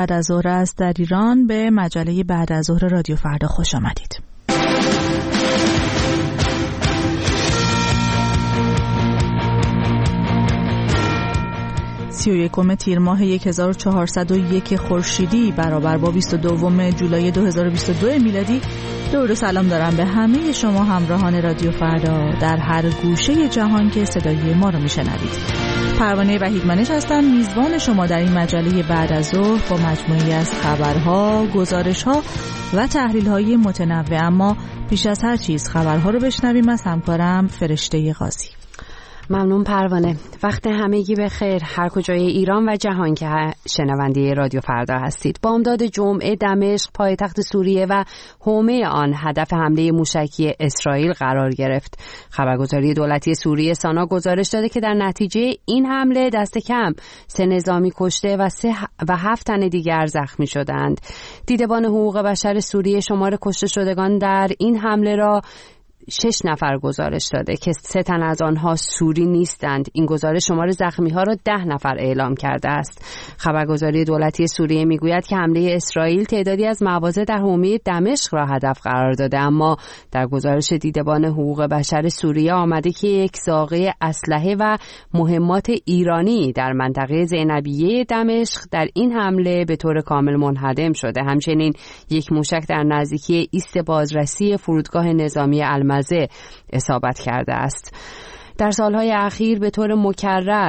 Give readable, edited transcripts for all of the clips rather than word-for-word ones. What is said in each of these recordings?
بعد از ظهر است در ایران. به مجله بعد از ظهر رادیو فردا خوش آمدید. 31 تیر ماه 1401 خورشیدی برابر با 22 جولای 2022 میلادی. درود و سلام دارم به همه شما همراهان رادیو فردا در هر گوشه جهان که صدای ما رو میشنوید. پروانه وحیدمنش هستم، میزبان شما در این مجله بعد از ظهر با مجموعی از خبرها، گزارشها و تحلیل‌های متنوع. اما پیش از هر چیز خبرها رو بشنویم از همکارم فرشته قاضی. ممنون پروانه. وقت همگی بخیر هر کجای ایران و جهان که شنونده رادیو فردا هستید. بامداد جمعه دمشق پایتخت سوریه و حومه آن هدف حمله موشکی اسرائیل قرار گرفت. خبرگزاری دولتی سوریه سانا گزارش داده که در نتیجه این حمله دست کم 3 نظامی کشته و 7 تن دیگر زخمی شدند. دیدبان حقوق بشر سوریه شمار کشته شدگان در این حمله را 6 نفر گزارش داده که 3 تن از آنها سوری نیستند. این گزارش شمار زخمی‌ها را 10 نفر اعلام کرده است. خبرگزاری دولتی سوریه میگوید که حمله اسرائیل تعدادی از مواضع در حومه دمشق را هدف قرار داده، اما در گزارش دیدبان حقوق بشر سوریه آمده که یک زاغه اسلحه و مهمات ایرانی در منطقه زینبیه دمشق در این حمله به طور کامل منهدم شده. همچنین یک موشک در نزدیکی ایست بازرسی فرودگاه نظامی المزه اصابت کرده است. در سالهای اخیر به طور مکرر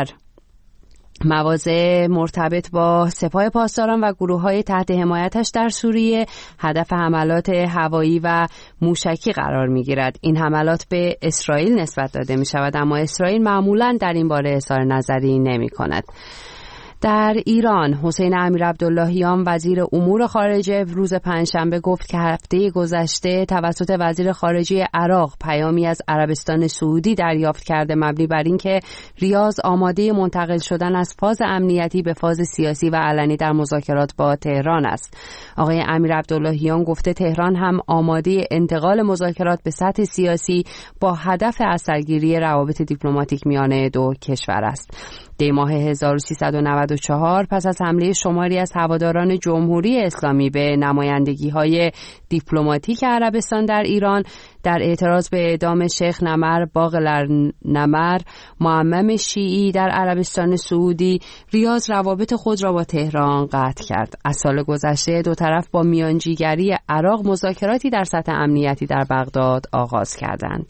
مواضع مرتبط با سپاه پاسداران و گروه‌های تحت حمایتش در سوریه هدف حملات هوایی و موشکی قرار می‌گیرد. این حملات به اسرائیل نسبت داده می‌شود، اما اسرائیل معمولاً در این باره اظهار نظری نمی‌کند. در ایران حسین امیرعبداللهیان وزیر امور خارجه روز پنجشنبه گفت که هفته گذشته توسط وزیر خارجه عراق پیامی از عربستان سعودی دریافت کرده مبنی بر اینکه ریاض آماده منتقل شدن از فاز امنیتی به فاز سیاسی و علنی در مذاکرات با تهران است. آقای امیرعبداللهیان گفته تهران هم آماده انتقال مذاکرات به سطح سیاسی با هدف اثرگیری روابط دیپلماتیک میان دو کشور است. دی ماه 1394 پس از حمله شماری از هواداران جمهوری اسلامی به نمایندگی‌های دیپلماتیک عربستان در ایران در اعتراض به اعدام شیخ نمر باقر نمر معمم شیعی در عربستان سعودی، ریاض روابط خود را با تهران قطع کرد. از سال گذشته دو طرف با میانجیگری عراق مذاکراتی در سطح امنیتی در بغداد آغاز کردند.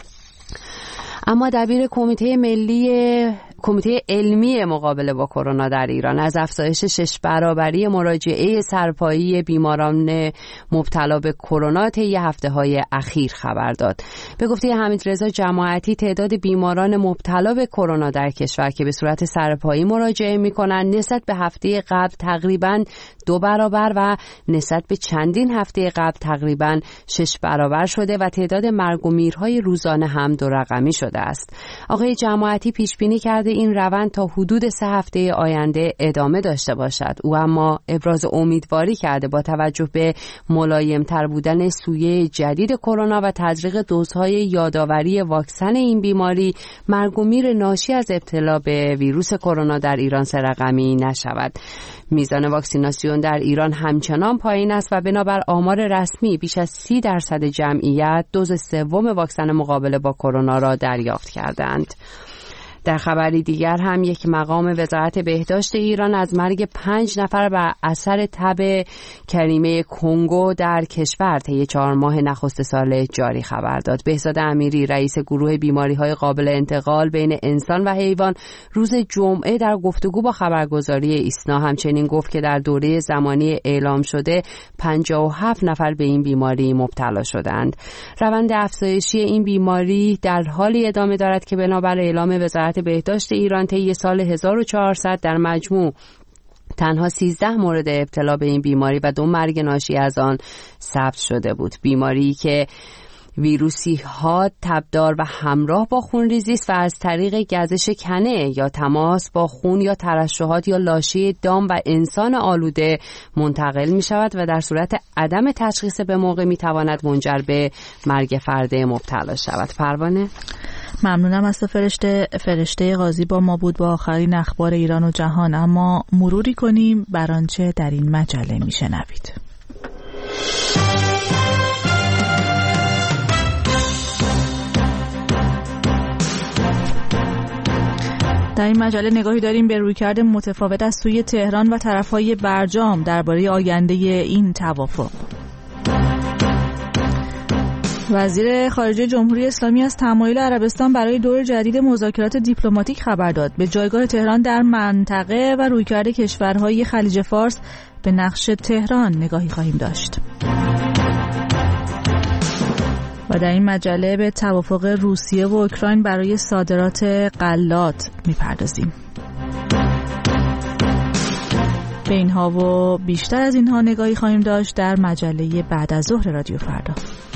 اما دبیر کمیته علمی مقابله با کرونا در ایران از افزایش 6 برابری مراجعه سرپایی بیماران مبتلا به کرونا طی هفته‌های اخیر خبر داد. به گفته حمیدرضا جماعتی تعداد بیماران مبتلا به کرونا در کشور که به صورت سرپایی مراجعه می‌کنند نسبت به هفته قبل تقریباً 2 برابر و نسبت به چندین هفته قبل تقریباً 6 برابر شده و تعداد مرگ و میرهای روزانه هم 2 رقمی شده است. آقای جماعتی پیش بینی کرده این روند تا حدود 3 هفته آینده ادامه داشته باشد. او اما ابراز امیدواری کرده با توجه به ملایم‌تر بودن سویه جدید کرونا و تزریق دوزهای یادآوری واکسن این بیماری مرگ و میر ناشی از ابتلا به ویروس کرونا در ایران 3 رقمی نشود. میزان واکسیناسیون در ایران همچنان پایین است و بنابر آمار رسمی بیش از 30% جمعیت دوز 3 واکسن مقابله با کرونا را دریافت کردند. در خبری دیگر هم یک مقام وزارت بهداشت ایران از مرگ 5 نفر بر اثر تب کریمه کنگو در کشور طی 4 ماه نخست سال جاری خبر داد. بهزاد امیری رئیس گروه بیماری‌های قابل انتقال بین انسان و حیوان روز جمعه در گفتگو با خبرگزاری ایسنا همچنین گفت که در دوره زمانی اعلام شده 57 نفر به این بیماری مبتلا شدند. روند افزایشی این بیماری در حالی ادامه دارد که بنابر اعلام وزارت بهداشت ایران طی سال 1400 در مجموع تنها 13 مورد ابتلا به این بیماری و 2 مرگ ناشی از آن ثبت شده بود. بیماری که ویروسی ها تبدار و همراه با خونریزی است و از طریق گزش کنه یا تماس با خون یا ترشحات یا لاشه دام و انسان آلوده منتقل می شود و در صورت عدم تشخیص به موقع می تواند منجر به مرگ فرد مبتلا شود. پروانه؟ ممنونم از تو فرشته قاضی با ما بود با آخرین اخبار ایران و جهان. اما مروری کنیم بر آنچه در این مجله میشنوید. در این مجله نگاهی داریم به رویکرد متفاوت از سوی تهران و طرفهای برجام درباره آینده این توافق. وزیر خارجه جمهوری اسلامی از تمایل عربستان برای دور جدید مذاکرات دیپلماتیک خبر داد. به جایگاه تهران در منطقه و رویکرد کشورهای خلیج فارس به نقش تهران نگاهی خواهیم داشت. و در این مجله به توافق روسیه و اوکراین برای صادرات غلات میپردازیم. به اینها و بیشتر از اینها نگاهی خواهیم داشت در مجله بعد از ظهر رادیو فردا.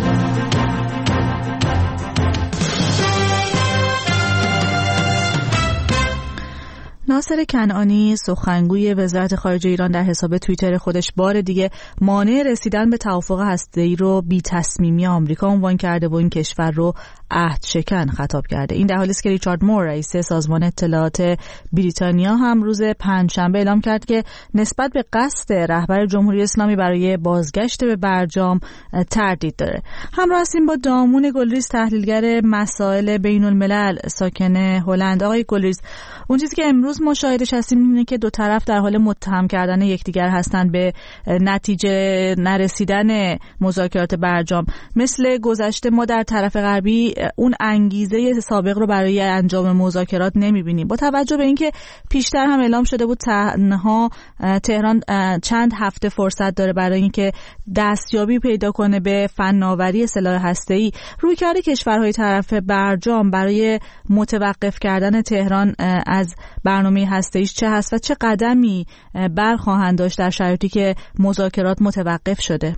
ناصر کنعانی سخنگوی وزارت خارجه ایران در حساب توییتر خودش بار دیگه مانع رسیدن به توافق هسته‌ای رو بی‌تصمیمی آمریکا عنوان کرده و این کشور رو عهد شکن خطاب کرده. این در حالی است که ریچارد مور رئیس سازمان اطلاعات بریتانیا هم روز پنجشنبه اعلام کرد که نسبت به قصد رهبر جمهوری اسلامی برای بازگشت به برجام تردید داره. همراه هستیم با دامون گلریز تحلیلگر مسائل بین الملل ساکن هلند. آقای گلریز، اون چیزی که امروز مشاهدش هستیم اینه که دو طرف در حال متهم کردن یکدیگر هستند به نتیجه نرسیدن مذاکرات برجام. مثل گذشته ما در طرف غربی اون انگیزه سابق رو برای انجام مذاکرات نمی‌بینیم. با توجه به اینکه پیشتر هم اعلام شده بود تنها تهران چند هفته فرصت داره برای اینکه دستیابی پیدا کنه به فناوری سلاح هسته‌ای، رویکرد کشورهای طرف برجام برای متوقف کردن تهران از برنامه هسته‌ایش چه هست و چه قدمی برخواهند داشت در شرایطی که مذاکرات متوقف شده؟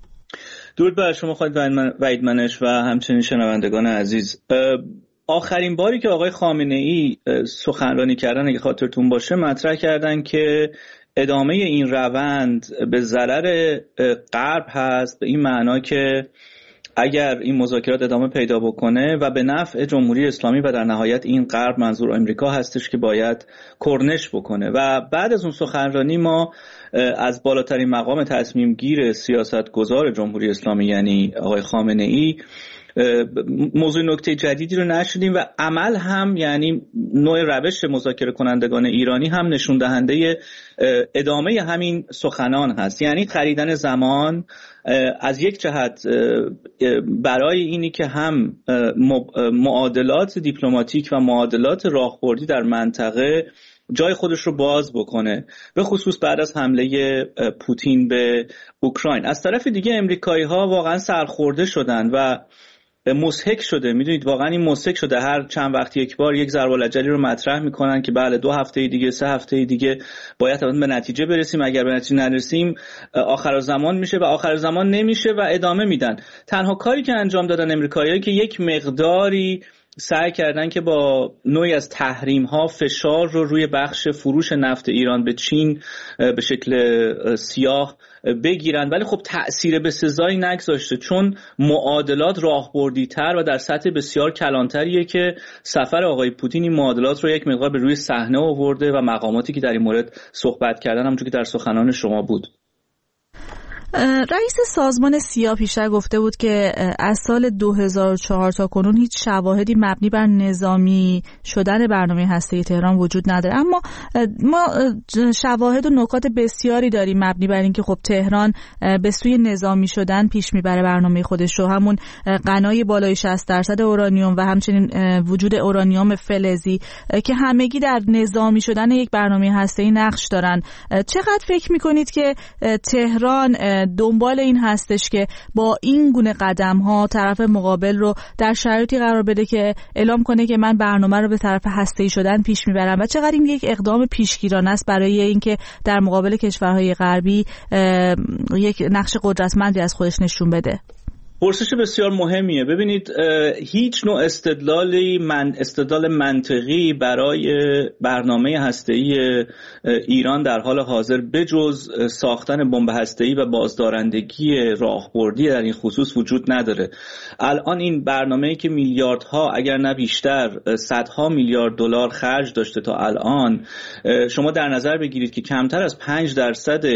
درود بر شما خانم وحید منش و همچنین شنوندگان عزیز. آخرین باری که آقای خامنه‌ای سخنرانی کردن اگه خاطرتون باشه مطرح کردن که ادامه این روند به ضرر غرب هست، به این معنا که اگر این مذاکرات ادامه پیدا بکنه و به نفع جمهوری اسلامی و در نهایت این غرب منظور آمریکا هستش که باید کرنش بکنه. و بعد از اون سخنرانی ما از بالاترین مقام تصمیم گیر سیاست گذار جمهوری اسلامی یعنی آقای خامنه‌ای موضوع نکته جدیدی رو نشدیم و عمل هم یعنی نوع روش مذاکره کنندگان ایرانی هم نشون دهنده ادامه همین سخنان هست. یعنی خریدن زمان از یک جهت برای اینی که هم معادلات دیپلماتیک و معادلات راهبردی در منطقه جای خودش رو باز بکنه، به خصوص بعد از حمله پوتین به اوکراین. از طرف دیگه امریکایی‌ها واقعا سرخورده شدن و مسحک شده. میدونید واقعا این مسحک شده، هر چند وقت یک بار یک ضرب الجلی رو مطرح میکنن که بله 2 هفته دیگه 3 هفته دیگه باید به نتیجه برسیم، اگر به نتیجه نرسیم آخرالزمان میشه و آخرالزمان نمیشه و ادامه میدن. تنها کاری که انجام دادن امریکایی‌ها که یک مقداری سعی کردن که با نوعی از تحریم ها فشار رو روی بخش فروش نفت ایران به چین به شکل سیاه بگیرن، ولی خب تأثیر به سزایی نگذاشته، چون معادلات راهبردی تر و در سطح بسیار کلانتریه که سفر آقای پوتین این معادلات رو یک مقدار به روی صحنه آورده و مقاماتی که در این مورد صحبت کردن همونجوری که در سخنان شما بود. رئیس سازمان سیا پیشتر گفته بود که از سال 2004 تا کنون هیچ شواهدی مبنی بر نظامی شدن برنامه هسته‌ای تهران وجود نداره، اما ما شواهد و نکات بسیاری داریم مبنی بر اینکه خب تهران به سوی نظامی شدن پیش میبره برنامه خودش رو، همون غنای بالای 60% اورانیوم و همچنین وجود اورانیوم فلزی که همگی در نظامی شدن یک برنامه هسته‌ای نقش دارن. چقدر فکر میکنید که تهران دنبال این هستش که با این گونه قدم ها طرف مقابل رو در شرایطی قرار بده که اعلام کنه که من برنامه رو به طرف هسته‌ای شدن پیش میبرم و چقدر این یک اقدام پیشگیرانه است برای اینکه در مقابل کشورهای غربی یک نقش قدرتمندی از خودش نشون بده؟ پرسش بسیار مهمیه. ببینید هیچ نوع استدلال منطقی برای برنامه هسته‌ای ایران در حال حاضر بجز ساختن بمب هسته‌ای و بازدارندگی راهبردی در این خصوص وجود نداره. الان این برنامه‌ای که میلیاردها اگر نه بیشتر صدها میلیارد دلار خرج داشته تا الان، شما در نظر بگیرید که کمتر از 5%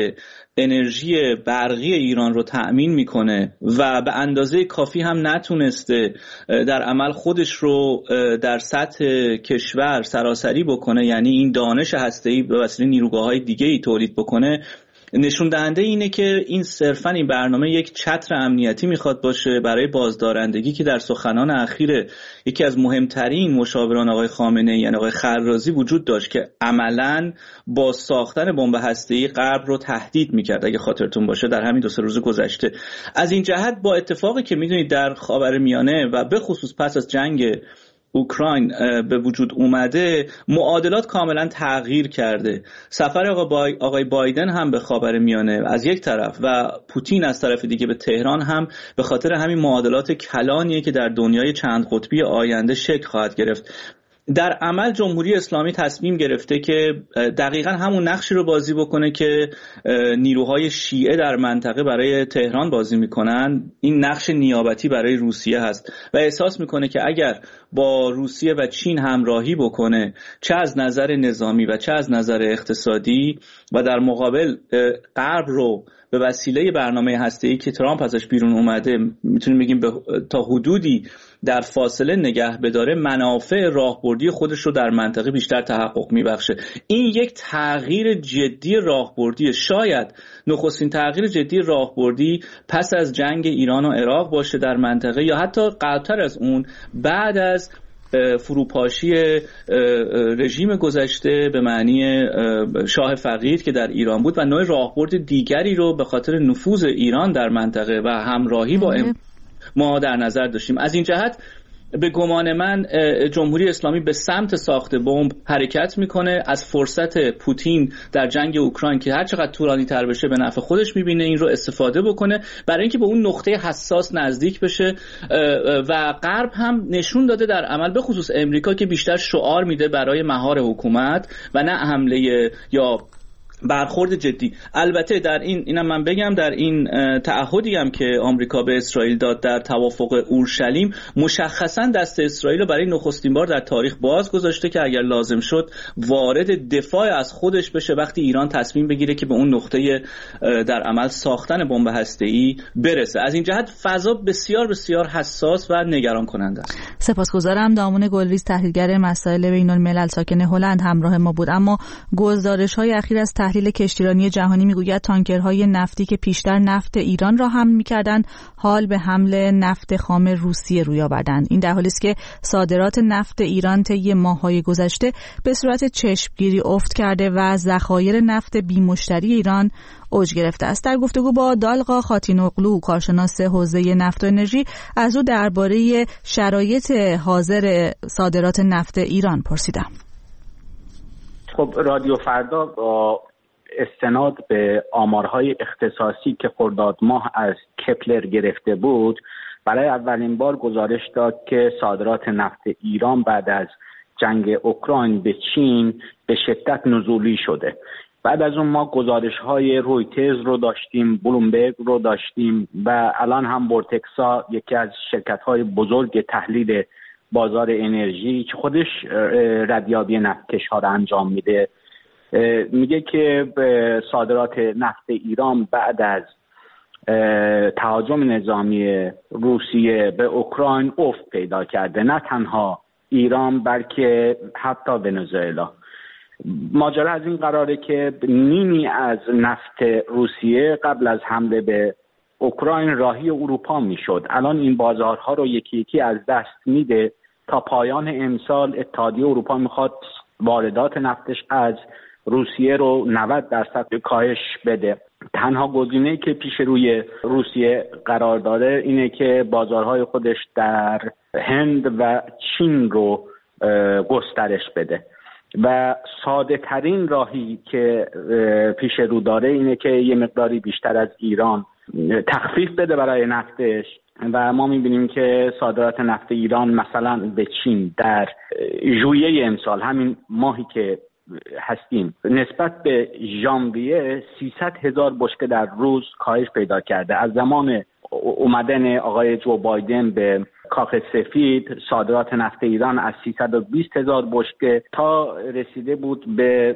انرژی برقی ایران رو تأمین میکنه و به اندازه کافی هم نتونسته در عمل خودش رو در سطح کشور سراسری بکنه، یعنی این دانش هسته‌ای به وسیله نیروگاه‌های دیگه‌ای تولید بکنه، نشون دهنده اینه که این صرفاً این برنامه یک چتر امنیتی میخواد باشه برای بازدارندگی که در سخنان اخیر یکی از مهمترین مشاوران آقای خامنه‌ای یعنی آقای خرازی وجود داشت که عملاً با ساختن بمب هسته‌ای غرب رو تهدید میکرد، اگه خاطرتون باشه در همین 2-3 روز گذشته. از این جهت با اتفاقی که میدونید در خاورمیانه و به خصوص پس از جنگ اوکراین به وجود اومده، معادلات کاملا تغییر کرده. سفر آقای بایدن هم به خاورمیانه از یک طرف و پوتین از طرف دیگه به تهران هم به خاطر همین معادلات کلانیه که در دنیای چند قطبی آینده شکل خواهد گرفت. در عمل جمهوری اسلامی تصمیم گرفته که دقیقاً همون نقشی رو بازی بکنه که نیروهای شیعه در منطقه برای تهران بازی میکنن. این نقش نیابتی برای روسیه هست و احساس میکنه که اگر با روسیه و چین همراهی بکنه، چه از نظر نظامی و چه از نظر اقتصادی، و در مقابل غرب رو به وسیله برنامه هسته‌ای که ترامپ ازش بیرون اومده میتونیم بگیم تا حدودی در فاصله نگه بداره، منافع راهبردی خودش رو در منطقه بیشتر تحقق میبخشه. این یک تغییر جدی راهبردی، شاید نخستین تغییر جدی راهبردی پس از جنگ ایران و عراق باشه در منطقه، یا حتی قبلتر از اون بعد از فروپاشی رژیم گذشته به معنی شاه فقید که در ایران بود و نوع راهبرد دیگری رو به خاطر نفوذ ایران در منطقه و همراهی با ما در نظر داشتیم. از این جهت به گمان من جمهوری اسلامی به سمت ساخت بمب حرکت میکنه، از فرصت پوتین در جنگ اوکراین که هر چقدر طولانی تر بشه به نفع خودش میبینه این رو استفاده بکنه برای اینکه به اون نقطه حساس نزدیک بشه. و غرب هم نشون داده در عمل، به خصوص امریکا که بیشتر شعار میده برای مهار حکومت و نه حمله یا برخورد جدی. البته در اینم من بگم، در این تعهدی هم که آمریکا به اسرائیل داد در توافق اورشلیم، مشخصا دست اسرائیل رو برای نخستین بار در تاریخ باز گذاشته که اگر لازم شد وارد دفاع از خودش بشه وقتی ایران تصمیم بگیره که به اون نقطه در عمل ساختن بمب هسته‌ای برسه. از این جهت فضا بسیار بسیار حساس و نگران کننده است. سپاسگزارم. دامون گلریز، تحلیلگر مسائل بین‌الملل ساکن هلند، همراه ما بود. اما گزارش‌های اخیر از تحلیل کشتیرانی جهانی میگوید تانکرهای نفتی که پیشتر نفت ایران را حمل می‌کردند حال به حمل نفت خام روسیه روی آوردند. این در حالی است که صادرات نفت ایران طی ماه‌های گذشته به صورت چشمگیری افت کرده و ذخایر نفت بی‌مشتری ایران اوج گرفته است. در گفتگو با دالقا خاتینوغلو، کارشناس حوزه نفت و انرژی، از او درباره شرایط حاضر صادرات نفت ایران پرسیدم. خب رادیو فردا با استناد به آمارهای اختصاصی که خرداد ماه از کپلر گرفته بود، برای اولین بار گزارش داد که صادرات نفت ایران بعد از جنگ اوکراین به چین به شدت نزولی شده. بعد از اون ما گزارش‌های رویترز رو داشتیم، بلومبرگ رو داشتیم و الان هم بورتکسا، یکی از شرکت‌های بزرگ تحلیل بازار انرژی که خودش ردیابی نفتکش‌ها رو انجام میده، میگه که صادرات نفت ایران بعد از تهاجم نظامی روسیه به اوکراین افت پیدا کرده. نه تنها ایران بلکه حتی ونزوئلا. ماجرا از این قراره که نیمی از نفت روسیه قبل از حمله به اوکراین راهی اروپا میشد. الان این بازارها رو یکی یکی از دست میده. تا پایان امسال اتحادیه اروپا میخواد واردات نفتش از روسیه رو 90% کاهش بده. تنها گزینه‌ای که پیش روی روسیه قرار داره اینه که بازارهای خودش در هند و چین رو گسترش بده و ساده ترین راهی که پیش رو داره اینه که یه مقداری بیشتر از ایران تخفیف بده برای نفتش و ما می‌بینیم که صادرات نفت ایران مثلا به چین در ژوئیه امسال، همین ماهی که هستیم، نسبت به ژانویه 300,000 بشکه در روز کاهش پیدا کرده. از زمان اومدن آقای جو بایدن به کاخ سفید صادرات نفت ایران از 320,000 بشکه تا رسیده بود به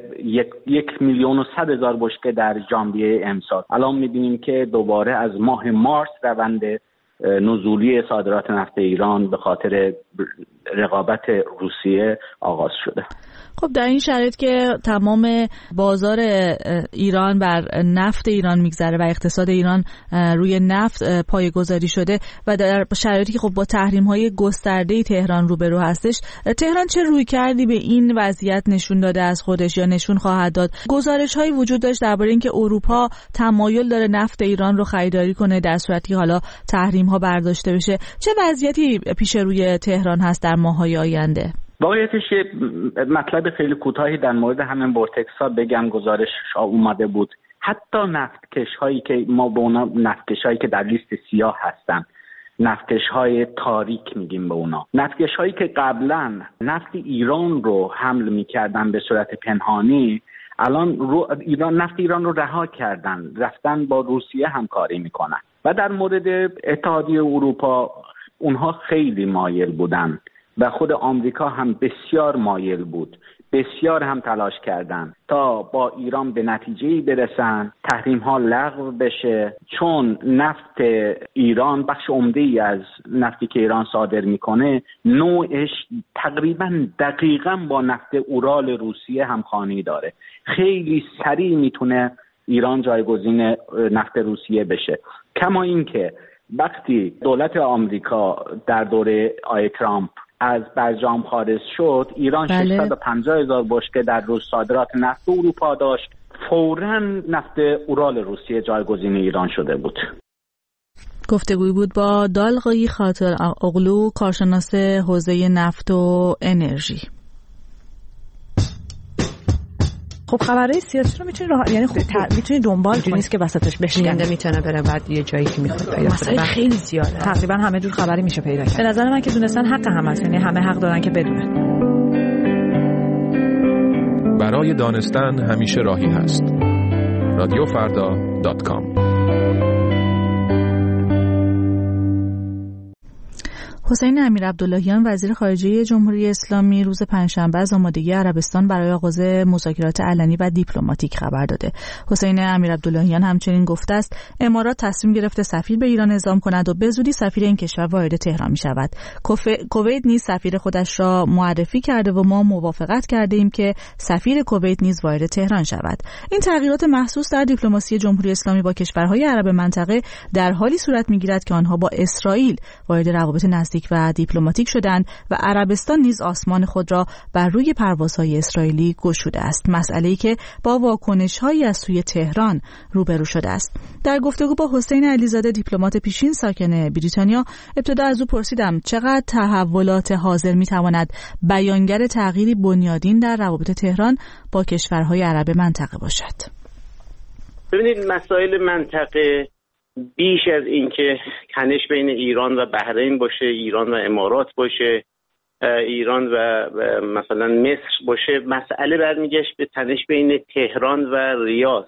1,100,000 بشکه در ژانویه امسال. الان می‌بینیم که دوباره از ماه مارس روند نزولی صادرات نفت ایران به خاطر رقابت روسیه آغاز شده. خب در این شرایط که تمام بازار ایران بر نفت ایران میگذره و اقتصاد ایران روی نفت پایه‌گذاری شده و در شرایطی که خب با تحریم‌های گسترده تهران روبرو هستش، تهران چه روی کردی به این وضعیت نشون داده از خودش یا نشون خواهد داد؟ گزارش‌هایی وجود داشت درباره اینکه اروپا تمایل داره نفت ایران رو خریداری کنه در صورتی که حالا تحریم‌ها برداشته بشه. چه وضعیتی پیش روی تهران هست در ماه‌های آینده؟ واقعیتش یه مطلب خیلی کوتاهی در مورد همین ورتکس‌ها بگم. گزارش اومده بود حتی نفتکش‌هایی که ما به اونا نفتکش‌هایی که در لیست سیاه هستن، نفتکش‌های تاریک میگیم به اونا، نفتکش‌هایی که قبلا نفت ایران رو حمل می‌کردن به صورت پنهانی، الان نفت ایران رو رها کردن، رفتن با روسیه همکاری میکنن. و در مورد اتحادیه اروپا اونها خیلی مایل بودن و خود آمریکا هم بسیار مایل بود، بسیار هم تلاش کردن تا با ایران به نتیجه‌ای برسن، تحریم ها لغو بشه، چون نفت ایران بخش عمده‌ای از نفتی که ایران صادر میکنه نوعش تقریبا دقیقاً با نفت اورال روسیه همخوانی داره. خیلی سریع میتونه ایران جایگزین نفت روسیه بشه. کما اینکه وقتی دولت آمریکا در دوره آقای ترامپ از برجام خارج شد، ایران 650,000 بشکه در روز صادرات نفت اروپا داشت. فوراً نفت اورال روسیه جایگزین ایران شده بود. گفتگوی بود با دالغایی خاطر اغلو، کارشناس حوزه نفت و انرژی. خب خبرهای سیاسی رو میتونی یعنی میتونی دنبال کنی، نیست که وسطش بشکنه، میتونه بره بعد یه جایی که میخواد پیدا مسائل خیلی زیاده، تقریبا همه جور خبری میشه پیدا کرد. به نظر من که دونستن حق هم هست، یعنی همه حق دارن که بدونن. برای دانستن همیشه راهی هست. radiofarda.com. حسین امیرعبداللهیان وزیر خارجه جمهوری اسلامی روز پنجشنبه از آمادگی عربستان برای آغاز مذاکرات علنی و دیپلماتیک خبر داده. حسین امیرعبداللهیان همچنین گفته است امارات تصمیم گرفته سفیر به ایران اعزام کند و به زودی سفیر این کشور وارد تهران می شود. کویت نیز سفیر خودش را معرفی کرده و ما موافقت کرده ایم که سفیر کویت نیز وارد تهران شود. این تغییرات محسوس در دیپلماسی جمهوری اسلامی با کشورهای عرب منطقه در حالی صورت می‌گیرد که آنها با اسرائیل وارد روابط نزدیک و دیپلماتیک شدند و عربستان نیز آسمان خود را بر روی پروازهای اسرائیلی گشوده است، مسئله‌ای که با واکنش‌هایی از سوی تهران روبرو شده است. در گفتگو با حسین علیزاده دیپلمات پیشین ساکن بریتانیا، ابتدا از او پرسیدم چقدر تحولات حاضر می‌تواند بیانگر تغییری بنیادین در روابط تهران با کشورهای عرب منطقه باشد. ببینید مسائل منطقه بیش از این که تنش بین ایران و بحرین باشه، ایران و امارات باشه، ایران و مثلا مصر باشه، مسئله برمیگشت به تنش بین تهران و ریاض،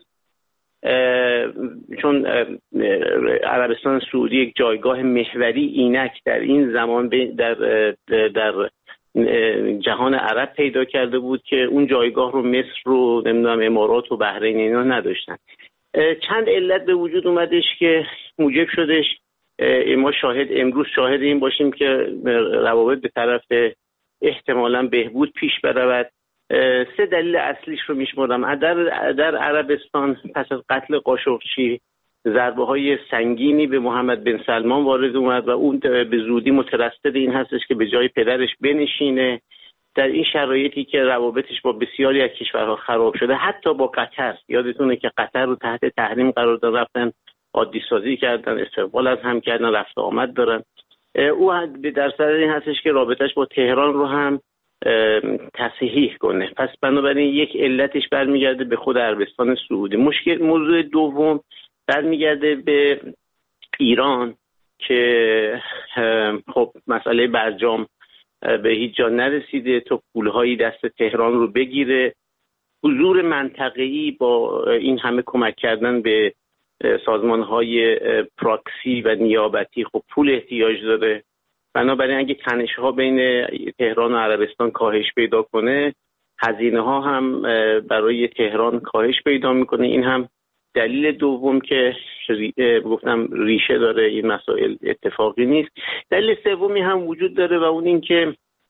چون عربستان سعودی یک جایگاه محوری اینک در این زمان در جهان عرب پیدا کرده بود که اون جایگاه رو مصر رو نمیدونم امارات و بحرین اینا نداشتن. چند علت به وجود اومدش که موجب شدش ما امروز شاهد این باشیم که روابط به طرف احتمالاً بهبود پیش برود. 3 دلیل اصلیش رو میشمردم. در عربستان پس از قتل قاشقچی ضربه‌های سنگینی به محمد بن سلمان وارد اومد و اون به زودی مترصد این هستش که به جای پدرش بنشینه. در این شرایطی که روابطش با بسیاری از کشورها خراب شده، حتی با قطر، یادتونه که قطر رو تحت تحریم قرار داد، رفتن عادی سازی کردن، استقبال از هم کردن، رفت آمد دارن. او در صدد این هستش که رابطش با تهران رو هم تصحیح کنه. پس بنابراین یک علتش برمیگرده به خود عربستان سعودی. موضوع دوم برمیگرده به ایران که خب مسئله برجام به هیچ جا نرسیده تا پولهایی دست تهران رو بگیره. حضور منطقه‌ای با این همه کمک کردن به سازمان‌های پراکسی و نیابتی خب پول احتیاج داره. بنابراین اگه تنش‌ها بین تهران و عربستان کاهش پیدا کنه، هزینه‌ها هم برای تهران کاهش پیدا میکنه. این هم دلیل دوم که گفتم ریشه داره این مسائل، اتفاقی نیست. دلیل سومی هم وجود داره و اون این که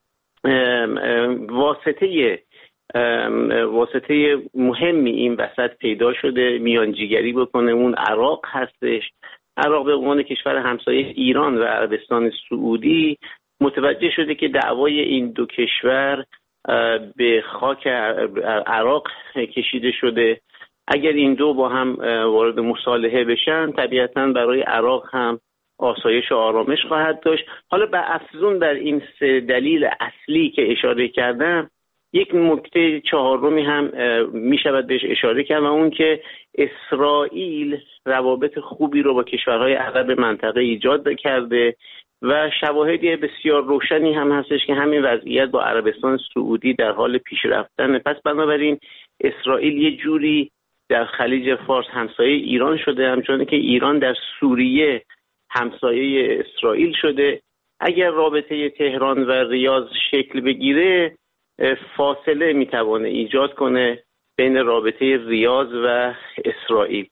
واسطه مهمی این وسط پیدا شده میانجیگری بکنه، اون عراق هستش. عراق به عنوان کشور همسایه ایران و عربستان سعودی متوجه شده که دعوای این دو کشور به خاک عراق کشیده شده. اگر این دو با هم وارد مصالحه بشن، طبیعتاً برای عراق هم آسایش و آرامش خواهد داشت. حالا به افزون بر این سه دلیل اصلی که اشاره کردم، یک نکته چهارمی هم می شود بهش اشاره کرد و اون که اسرائیل روابط خوبی رو با کشورهای عرب منطقه ایجاد کرده و شواهدی بسیار روشنی هم هستش که همین وضعیت با عربستان سعودی در حال پیشرفتن. پس بنابراین اسرائیل یه جوری در خلیج فارس همسایه ایران شده، همچنان که ایران در سوریه همسایه اسرائیل شده. اگر رابطه تهران و ریاض شکل بگیره، فاصله میتوانه ایجاد کنه بین رابطه ریاض و اسرائیل.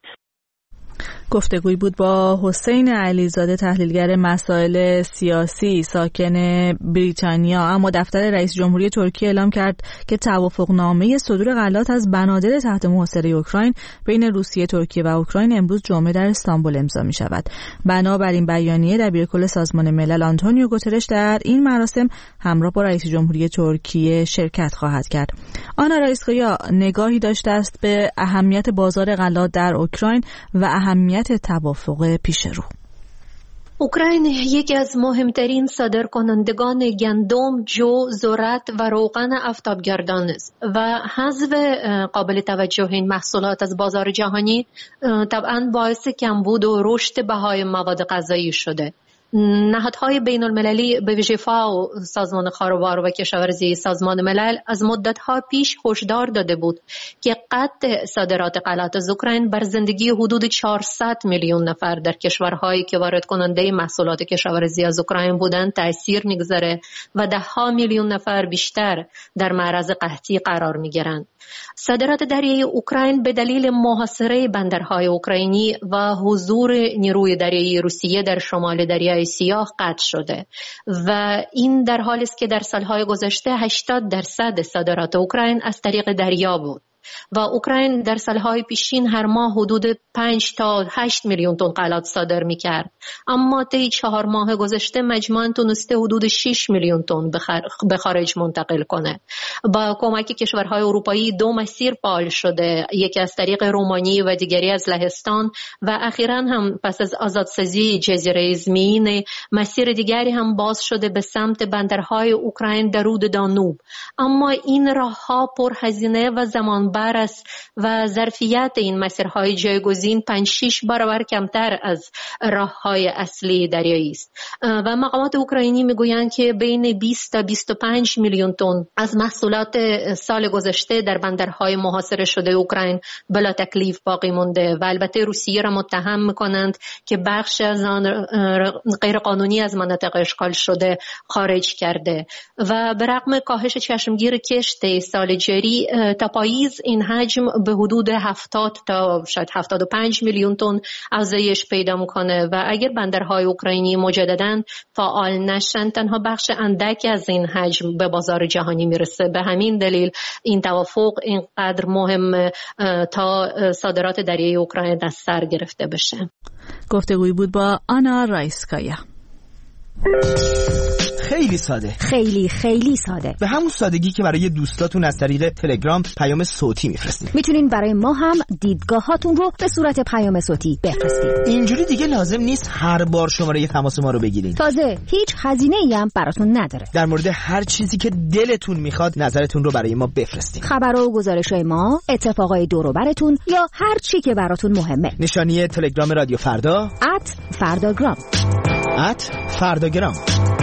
گفتگوی بود با حسین علیزاده، تحلیلگر مسائل سیاسی ساکن بریتانیا. اما دفتر رئیس جمهوری ترکیه اعلام کرد که توافقنامه صدور غلات از بنادر تحت محاصره اوکراین بین روسیه، ترکیه و اوکراین امروز جمعه در استانبول امضا می شود. بنابراین بیانیه دبیرکل سازمان ملل آنتونیو گوترش در این مراسم همراه با رئیس جمهوری ترکیه شرکت خواهد کرد. آنا رایسکایا نگاهی داشته است به اهمیت بازار غلات در اوکراین و اهمیت توافق پیش رو. اوکراین یکی از مهمترین صادرکنندگان گندم، جو، ذرت و روغن آفتابگردان است و حذف قابل توجه این محصولات از بازار جهانی طبعاً باعث کمبود و رشد بهای مواد غذایی شده. نهادهای بین المللی به ویژه FAO، سازمان خاروبار و کشاورزی سازمان ملل، از مدتها پیش هشدار داده بود که قطع صادرات غلات از اوکراین بر زندگی حدود 400 میلیون نفر در کشورهایی که وارد کننده محصولات کشاورزی از اوکراین بودند تأثیر میگذاره و 10 میلیون نفر بیشتر در معرض قحطی قرار میگیرند. صادرات دریایی اوکراین به دلیل محاصره بندرهای اوکراینی و حضور نیروی دریایی روسیه در شمال دریای سیاه قطع شده و این در حالی است که در سالهای گذشته 80% صادرات اوکراین از طریق دریا بود و اوکراین در سالهای پیشین هر ماه حدود 5 تا 8 میلیون تن غلات صادر می‌کرد، اما طی 4 ماه گذشته مجموعاً تونسته حدود 6 میلیون تن به خارج منتقل کنه. با کمک کشورهای اروپایی 2 مسیر فعال شده، یکی از طریق رومانی و دیگری از لهستان و اخیراً هم پس از آزادسازی جزیره ازمین مسیر دیگری هم باز شده به سمت بندرهای اوکراین در رود دانوب. اما این راه‌ها پرهزینه و زمان بر است و ظرفیت این مسیرهای جایگزین 5-6 برابر کمتر از راههای اصلی دریایی است و مقامات اوکراینی میگویند که بین 20 تا 25 میلیون تن از محصولات سال گذشته در بندرهای محاصره شده اوکراین بلا تکلیف باقی مونده و البته روسیه را متهم میکنند که بخش از آن غیرقانونی از مناطق اشغال شده خارج کرده و به رغم کاهش چشمگیر کشت سال جاری تا پاییز این حجم به حدود 70 تا شاید 75 میلیون تن افزایش پیدا میکنه و اگر بندرهای اوکراینی مجدداً فعال نشن تنها بخش اندکی از این حجم به بازار جهانی میرسه. به همین دلیل این توافق اینقدر مهم تا صادرات دریایی اوکراین از سر گرفته بشه. گفتگویی بود با آنا رایسکایا. خیلی ساده، خیلی ساده، به همون سادگی که برای دوستاتون از طریق تلگرام پیام صوتی میفرستین. میتونین برای ما هم دیدگاهاتون رو به صورت پیام صوتی بفرستید. اینجوری دیگه لازم نیست هر بار شماره تماس ما رو بگیرین. تازه هیچ هزینه‌ای هم براتون نداره. در مورد هر چیزی که دلتون میخواد نظرتون رو برای ما بفرستین. خبر و گزارش‌های ما، اتفاقای دور و براتون یا هر چی که براتون مهمه. نشانی تلگرام رادیو فردا @فرداگرام. @فرداگرام.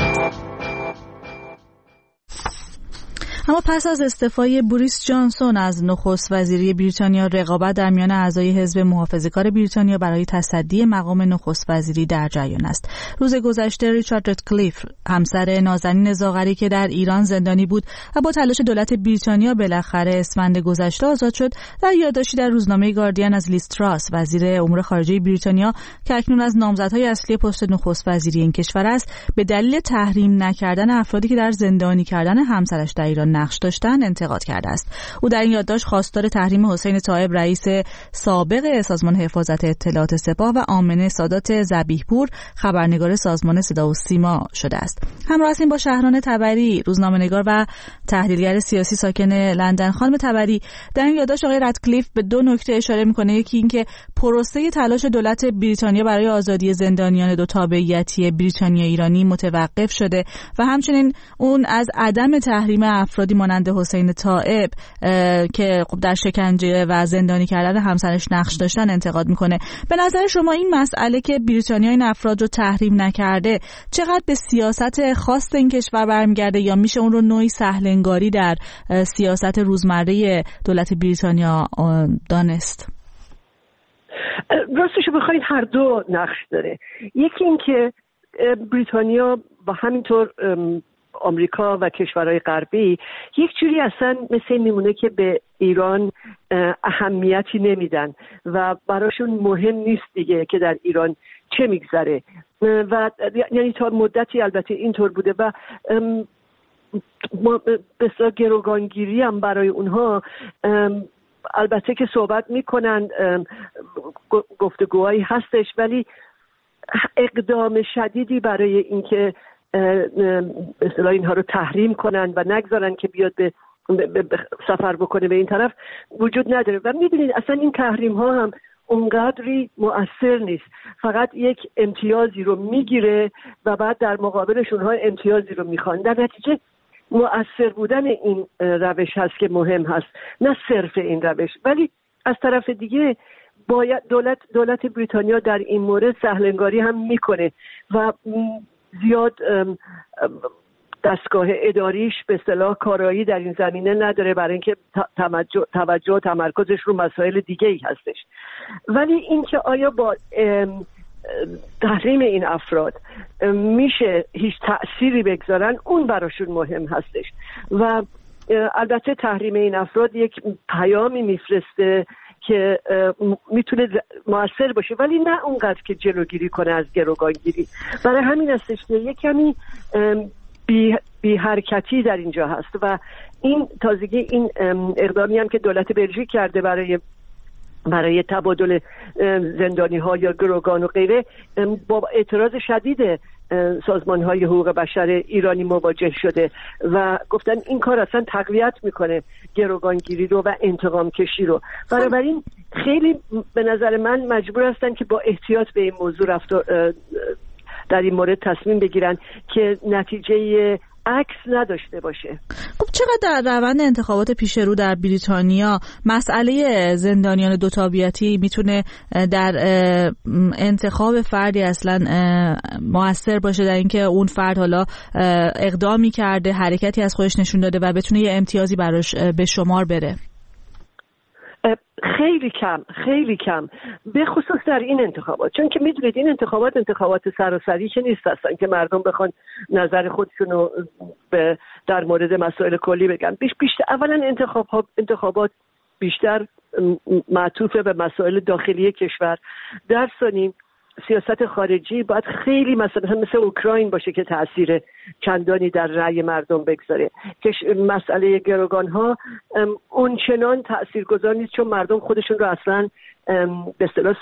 اما پس از استعفای بوریس جانسون از نخست وزیری بریتانیا، رقابت در میان اعضای حزب محافظه‌کار بریتانیا برای تصدی مقام نخست وزیری در جریان است. روز گذشته ریچارد رتکلیف، همسر نازنین زاغری که در ایران زندانی بود و با تلاش دولت بریتانیا بالاخره اسفند گذشته آزاد شد، در یادداشتی در روزنامه گاردین از لیز تراس، وزیر امور خارجه بریتانیا که اکنون از نامزدهای اصلی پست نخست وزیری این کشور است، به دلیل تحریم نکردن افرادی که در زندانی کردن همسرش در ایران نقش داشتن انتقاد کرده است. او در این یادداشت خواستار تحریم حسین طایب، رئیس سابق سازمان حفاظت اطلاعات سپاه، و آمنه سادات ذبیح‌پور، خبرنگار سازمان صدا و سیما شده است. همراه هستیم با شهران تبری، روزنامه‌نگار و تحلیلگر سیاسی ساکن لندن. خانم تبری، در این یادداشت آقای رتکلیف به دو نکته اشاره می‌کنه. یکی اینکه پروسه تلاش دولت بریتانیا برای آزادی زندانیان دو تابعیتی بریتانیا ایرانی متوقف شده و همچنین اون از عدم تحریم افرادی مانند حسین طایب که خب در شکنجه و زندانی کردن همسرش نقش داشتن انتقاد میکنه. به نظر شما این مسئله که بریتانیا این افراد رو تحریم نکرده چقدر به سیاست خاص این کشور برمیگرده، یا میشه اون رو نوعی سهل‌انگاری در سیاست روزمره دولت بریتانیا دانست؟ راستش رو بخواید هر دو نقش داره. یکی این که بریتانیا و همینطور آمریکا و کشورهای غربی یک جوری اصلا مثل میمونه که به ایران اهمیتی نمیدن و براشون مهم نیست دیگه که در ایران چه میگذره و یعنی تا مدتی البته اینطور بوده و بسیار گروگانگیری هم برای اونها البته که صحبت میکنن، گفتگوهایی هستش، ولی اقدام شدیدی برای اینکه مثلا اینها رو تحریم کنن و نگذارن که بیاد به سفر بکنه به این طرف وجود نداره. و میدونید اصلا این تحریم ها هم اونقدری مؤثر نیست، فقط یک امتیازی رو میگیره و بعد در مقابلش اونها امتیازی رو میخوان. در نتیجه مؤثر بودن این روش هست که مهم هست، نه صرف این روش. ولی از طرف دیگه باید دولت بریتانیا در این مورد سهل‌انگاری هم میکنه و زیاد دستگاه اداریش به اصطلاح کارایی در این زمینه نداره، برای اینکه توجه و تمرکزش رو مسائل دیگه ای هستش. ولی اینکه آیا با تحریم این افراد میشه هیچ تأثیری بگذارن، اون براشون مهم هستش و البته تحریم این افراد یک پیامی میفرسته که میتونه مؤثر باشه، ولی نه اونقدر که جلوگیری کنه از گروگانگیری. برای همین هستش که یک کمی بی حرکتی در اینجا هست و این تازگی این اقدامی هم که دولت بلژیک کرده برای تبادل زندانی ها یا گروگان و غیره با اعتراض شدید سازمان های حقوق بشر ایرانی مواجه شده و گفتن این کار اصلا تقویت میکنه گروگانگیری رو و انتقام کشی رو. بنابراین خیلی به نظر من مجبور هستن که با احتیاط به این موضوع در این مورد تصمیم بگیرن که نتیجه عکس نداشته باشه. خب چقدر در روند انتخابات پیش رو در بریتانیا مسئله زندانیان دو تابعیتی میتونه در انتخاب فردی اصلا مؤثر باشه در اینکه اون فرد حالا اقدامی کرده، حرکتی از خودش نشون داده و بتونه یه امتیازی براش به شمار بره؟ خیلی کم به خصوص در این انتخابات، چون که میدونید این انتخابات سراسری که نیست هستن که مردم بخوان نظر خودشونو در مورد مسائل کلی بگن. بیشتر اولا انتخابات بیشتر معطوف به مسائل داخلی کشور. در ثانی سیاست خارجی باید خیلی مثل اوکراین باشه که تأثیر چندانی در رأی مردم بگذاره، که مسئله گروگان ها اون چنان تأثیرگذار نیست، چون مردم خودشون رو اصلا به اصطلاح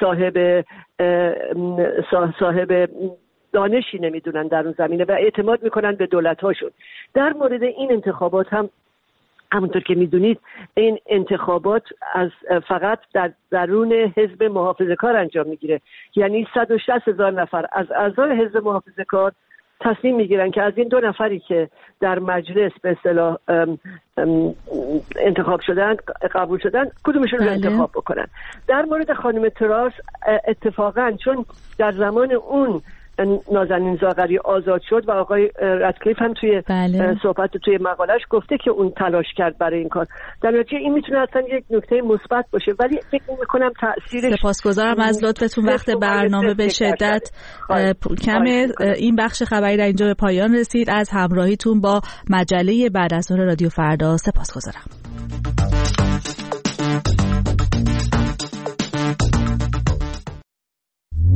صاحب دانشی نمیدونن در اون زمینه و اعتماد میکنن به دولت هاشون. در مورد این انتخابات هم همونطور که میدونید این انتخابات از فقط در درون حزب محافظه‌کار انجام میگیره، یعنی 160,000 نفر از اعضای حزب محافظه‌کار تصمیم میگیرن که از این 2 نفری که در مجلس به اصطلاح انتخاب شدن، قبول شدن، کدومشون رو انتخاب بکنن. در مورد خانم تراس اتفاقا چون در زمان اون نازنین زاغری آزاد شد و آقای رادکلیف هم توی صحبت توی مقالش گفته که اون تلاش کرد برای این کار. در نتیجه این میتونه اصلا یک نکته مثبت باشه، ولی فکر می‌کنم تاثیرش. سپاسگزارم از لطفتون. وقت برنامه به شدت کمه. این بخش خبری در اینجا به پایان رسید. از همراهیتون با مجله بعد از ظهر رادیو فردا سپاسگزارم.